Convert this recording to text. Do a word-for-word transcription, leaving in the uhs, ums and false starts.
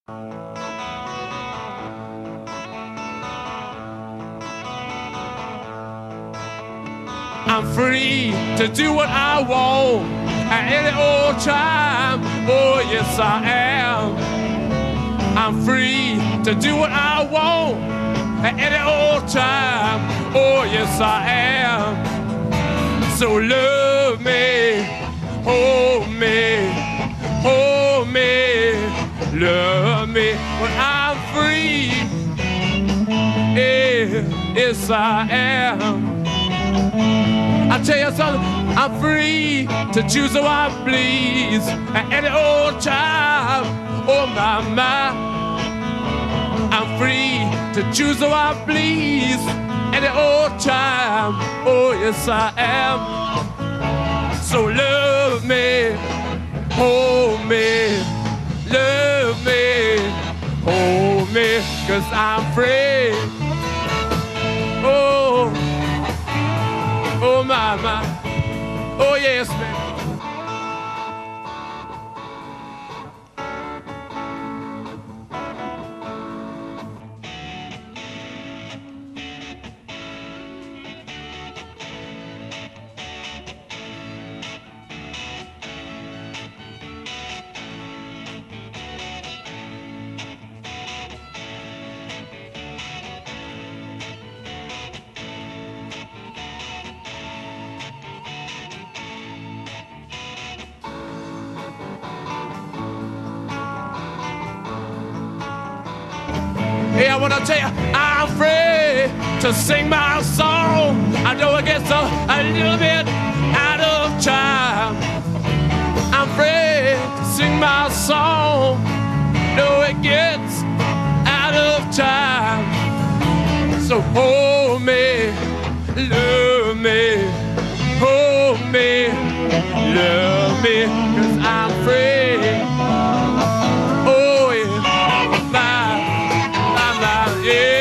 I'm free to do what I want at any old time. Oh, yes, I am. I'm free to do what I want at any old time. Oh, yes, I am. So love me, hold me, hold me, love me when I'm free. Yeah, yes, I am. I tell you something, I'm free to choose who I please at any old time. Oh my, my, I'm free to choose who I please at any old time. Oh yes, I am. So love me, hold me, love me, hold me, 'cause I'm free. Oh. Oh my, my, oh yes, man. Hey, I wanna tell you, I'm free to sing my song. I know it gets a, a little bit out of time. I'm free to sing my song. Know it gets out of time. So hold me, love me, hold me, love me, 'cause I'm free. Oh yeah. Yeah.